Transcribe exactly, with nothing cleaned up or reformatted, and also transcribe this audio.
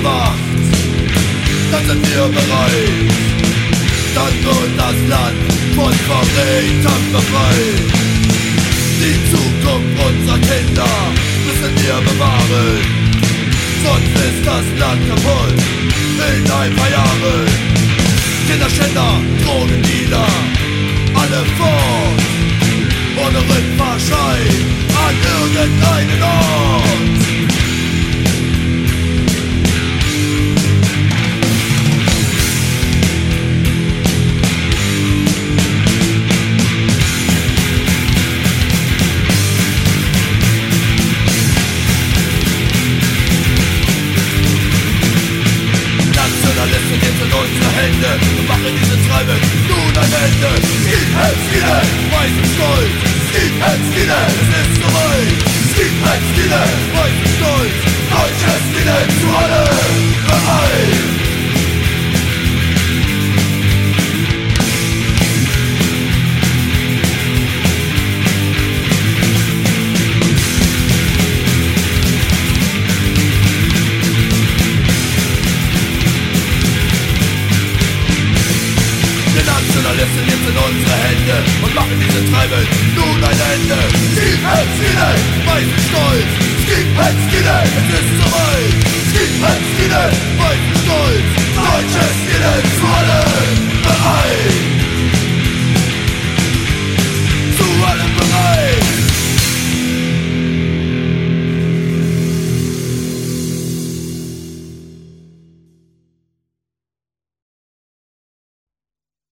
erwacht, dann sind wir bereit. Dann wird das Land von Verrätern befreit. Die Zukunft unserer Kinder müssen wir bewahren, sonst ist das Land kaputt in ein paar Jahren. Kinderschänder, Drogendealer, alle fort, ohne Rückfahrschein an irgendeinen Ort. Nationalisten jetzt in unsere Hände und machen diese Treiben nun ein Ende. Skinhead, Skinhead, weiß und stolz. Skinhead, Skinhead, es ist soweit. Skinhead, Skinhead, weiß und stolz. Deutsche Skinhead zu allem bereit. Nationalisten jetzt in unsere Hände und machen diese Treiben nun ein Ende. Skinhead, Skinhead, weiß und stolz. Skinhead, Skinhead, es ist soweit.